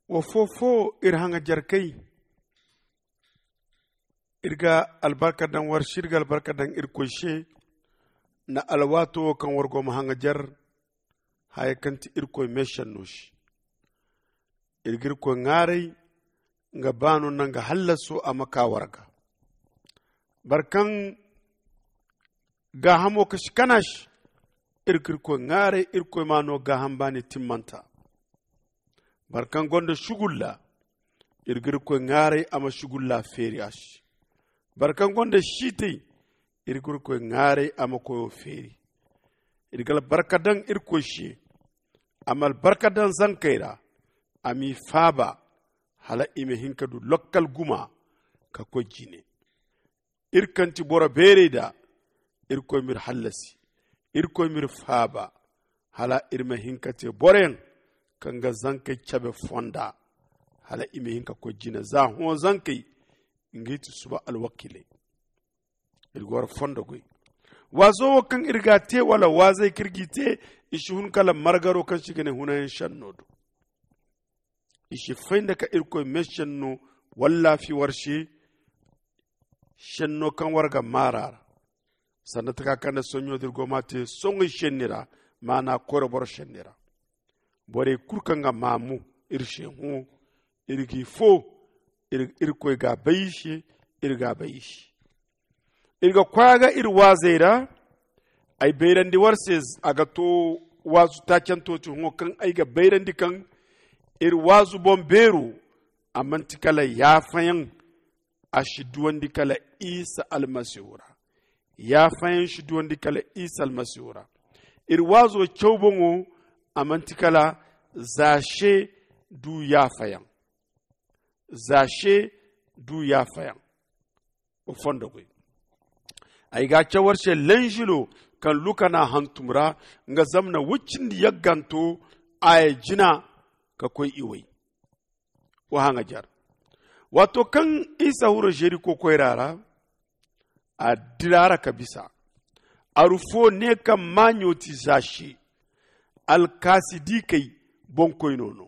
wa fofo irhanga jarkai irga albarka dan war shirga albarka dan irkoshe na alwato kan wargo mahanga jar hay kanti irkoy meshan noshi irgir ko ngare nga banu nanga hallaso amaka warga barkan ga hamo kashkanash irgir ko ngare irkoy mano ga hambani timmanta barkan gonda shugulla irgir ko ngare ama shugulla feriash barkan gonda shiti irgir ko ngare ama ko feri irgal barkadan irkoshi amal barkadan zankaira ami faba hala ime hinkadu lokkal guma ka ko jine irkanti bora bereda irko mir hallasi irko mir faba hala irme hinkate boren kanga zankai chabe fonda hala ime hinka ko jine za ho zankai ngiti suba alwakile irgor fonda goy wazo kan irgate wala wazai kirgite ishi hun kala margaro kan shigene hunayen shannodo ishi fainda ka irko meshanno walla fi warshe shanno kan warga marar sanata ka kan sonyo dirgo mate songi shennira mana korobor shennira bore kurkanga mamu irshe hu irgi fo irko ga bayishi irga bayishi irga kwaga irwazaira ay beyrandi warses aga to wazu tacanto ci kan ay ga beyrandi kan wazu bomberu amanti kala yafayan ashiduwandi kala isa almasihura yafayan shiduwandi kala isa almasihura wazu chawbongo amanti kala zashe du yafayan o fondo goy ay ga chawarshe lenjilo kan lukana hantumra nga zamna wuccin di yagganto ay jina ka koy iwai wa hanga jar wato kan isa huro jeri ko koyrara a dirara kabisa arufo ne kan manyoti zashi alkasidi kai bon koynono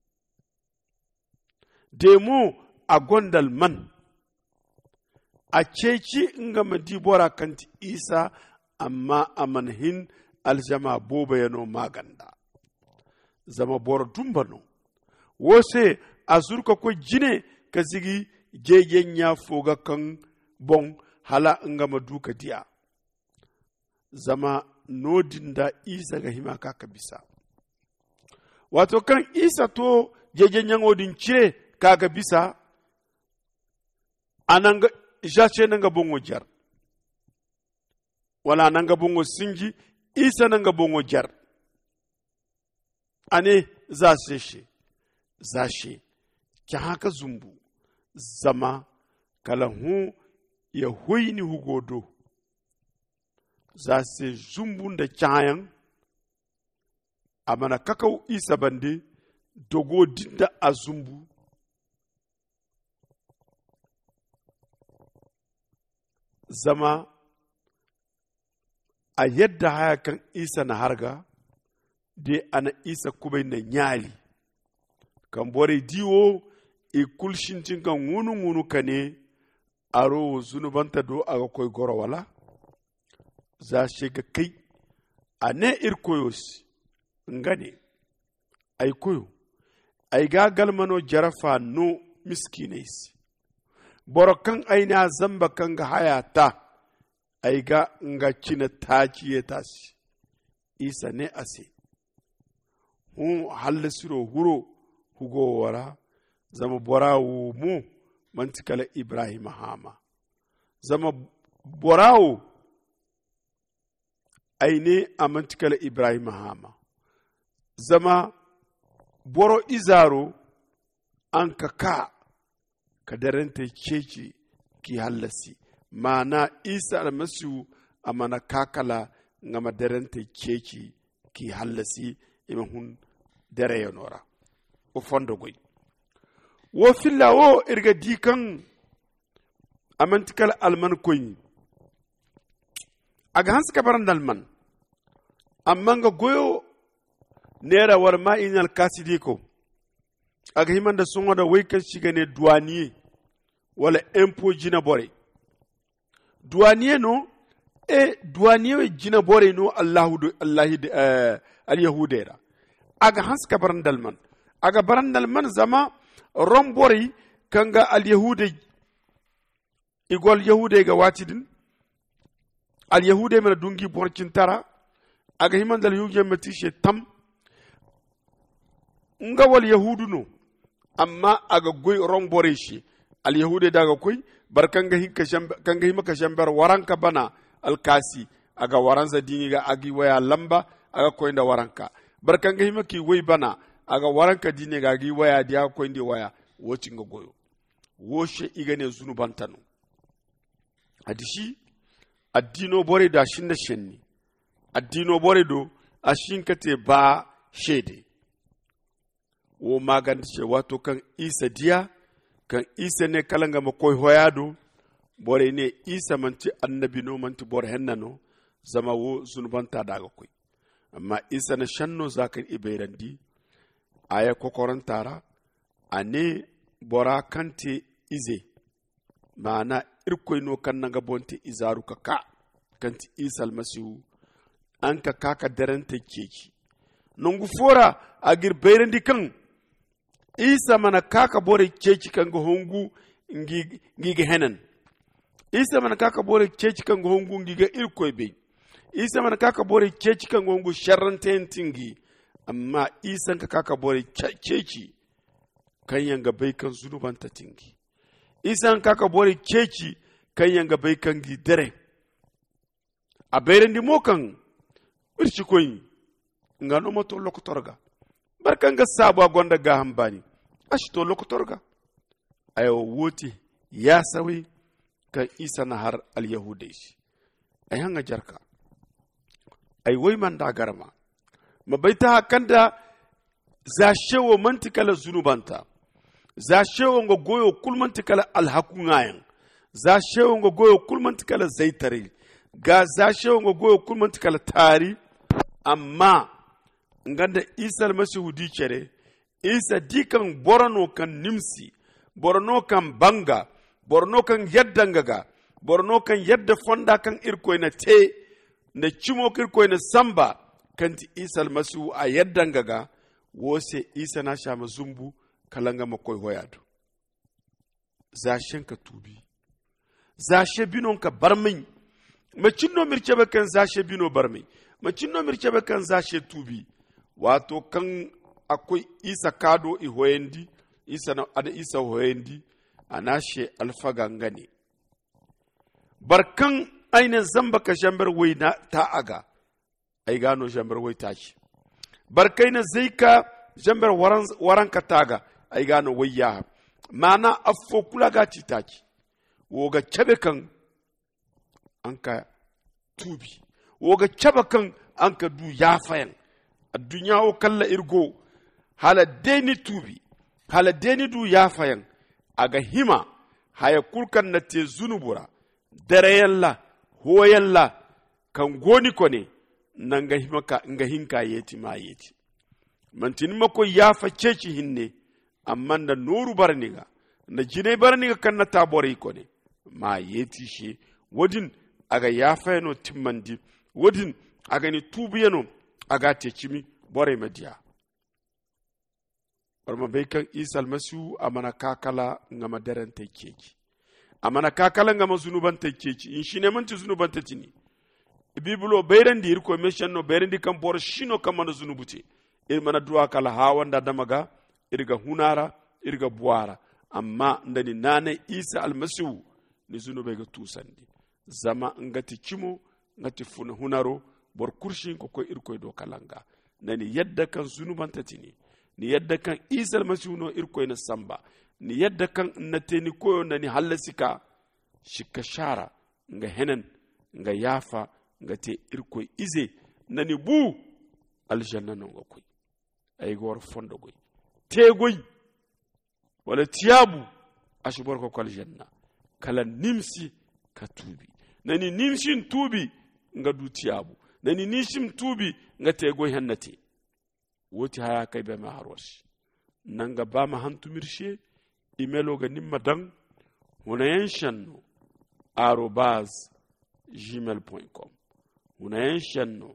demo a gondal man a ceci nga madibora kanti isa amma amanhin aljama boba yano maganda zama bora dumbano wose azurka ko jine ka zigi jejenya foga kan bon hala nga maduka dia zama nodinda isa ga himaka kabisa wato kan isa to jejenya ngodin cire kaga bisa ananga jace nanga bongo jar wala nanga bongo singi isa nanga bongo jar ane zashe ki haka zumbu zama kala hu ya huyni hugodo zase zumbu da chayan amana kakau isa bande dogo dinda azumbu zama a yadda haya kan isa na harga de ana isa kubai na nyali kan bore diwo e kulshintin kan ngunu kane aro zunubanta do aga koy goro wala za shega kai ane irkoyos ngane ay koyo ay ga galmano jarafa no miskinais borokan aina zamba kan ga hayata ay ga nga cina taciye tasi isa ne ase hu halsiro huro hugo wara zama borawo mu mantikala ibrahim hama zama borawo aine a mantikala ibrahim hama zama boro izaro an ka daranta ceci ki hallasi mana isa almasihu amana kakala ngama daranta ceci ki hallasi ima hun dare yanora o fondo goy wo filla wo irga dikan amantikal alman koyi aga hans kabaran dalman amma ga goyo nera war ma inal kasidiko aga himanda songo da wai kan shigane douanier wala impôt jina bore douanier no douanier jina bore no al yahudera aga haska barandalman aga barandalman zama rombori kanga al yahude igol yahude ga watidin al yahude mana dungi borcin tara aga himandal yuje matishe tam nga wal yahudu no amma aga goy rombore shi al yahude daga koy barkanga hikka shambe kanga himaka shambar waranka bana al kasi aga waranza dini ga agi waya lamba aga koynda waranka barkanga himaki way bana aga waranka dini ga agi waya dia koyndi waya woci nga goyo woshe igane zunubantano adishi addino bore da shinna shenni addino bore do ashinkate ba shede wo magan ce wato kan isa diya kan isa ne kalanga makoy hoyado bore ne isa manti annabi no manti bor hennano zama wo zunubanta daga koy amma isa na shanno zakan ibeirandi aya kokorantara ane bora kante ize mana irkoy no kannanga bonte izaru ka kanti isa almasihu anka kaka darante keki nongu fora agir beirandi kan isa mana kaka bore keki kanga hongu ngiga henan isa mana kaka bore keki kanga hongu ngiga irkoy be isa mana kaka bore keki kanga hongu sharrantentingi amma isa kaka bore keki kan yanga bai kan zunubanta tingi isan kaka bore keki kan yanga bai kan gidare a bayran di mokan irci koyi ngano moto lokotorga barkan ga sabo gonda ga hambani ashi to lokotorga ayo woti ya sawi kan isa na har al yahudai ay hanga jarka ay wai man da garma mabaita hakanda za shewo mantikala zunubanta za shewo ngo goyo kulmantikala alhakungayan za shewo ngo goyo kulmantikala zaitari ga za shewo ngo goyo kulmantikala tari amma nganda isa almasihu di kere isa dikan borno kan nimsi borno kan banga borno kan yadda ngaga borno kan yadda fonda kan irkoy na te na cimo kirkoy na samba kanti isa almasihu a yadda ngaga wose isa na shama zumbu kalanga makoy hoyado zashen ka tubi zashe binon ka barmin macinno mircebe kan zashe bino barmin macinno mircebe kan zashe tubi wato kan akwai isa kado i hoyendi isa na ada isa hoyendi anashe alfaga ngane barkan aina zamba ka jambar waina ta aga ai gano jambar wai tashi barkai na zaika jambar waran ka taga ai gano wayya mana affo kula ga titaki woga cabe kan anka tubi woga caba kan anka du yafayan addunya o kalla irgo hala deni tubi hala deni du yafayan aga hima haya kulkan na te zunubura dare yalla ho yalla kan goni ko ne nan ga himaka nga hinka yeti ma yeti mantin mako yafa ceci hinne amma da noru barniga na jine barniga kan na tabore ko ne ma yeti shi wodin aga yafa no timmandi wodin aga ni tubiyano aga te kimi bore madiya barma bai kan isa almasihu amana kakala ngama daren ta keki amana kakala ngama zunuban ta keki in shine manti zunuban ta tini bibulo bayran dir ko meshan no bayran di kan bor shino kamana zunubute mana duwa kala ha wanda damaga irga hunara irga buwara amma ndani nane isa almasihu ni zunube ga tusandi zama ngati kimo ngati funa hunaro bor kurshin ko irko do kalanga nani yadda kan zunubanta tini ni yadda kan isa almasihu no irko na samba ni yadda kan nateni koyo nani hallasika shika shara nga henen nga yafa nga te irko ize nani bu aljanna no ngokoy ay gor fondo goy te goy wala tiyabu ashbor ko aljanna kala nimsi ka tubi nani nimshin tubi nga du tiyabu nani nishim tubi nga te goy hannati woti haya kay be ma harwashi nanga bama hantumirshe emailo ga nimma dan hunayen shanno @gmail.com hunayen shanno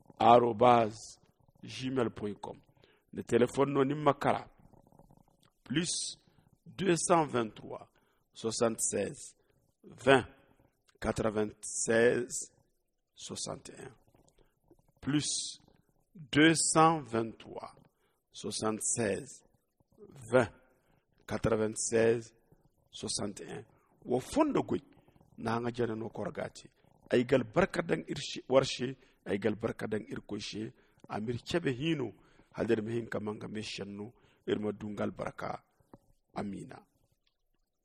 @gmail.com le téléphone no nimma kala plus 223 76 20 96 61 plus 223 76 20 96 61 wo fondo goy na nga jana no korgati ay gal barka dan irshi warshe ay gal barka dan irkoshe amir chebe hino hader mihin kamanga meshanno irma dungal baraka amina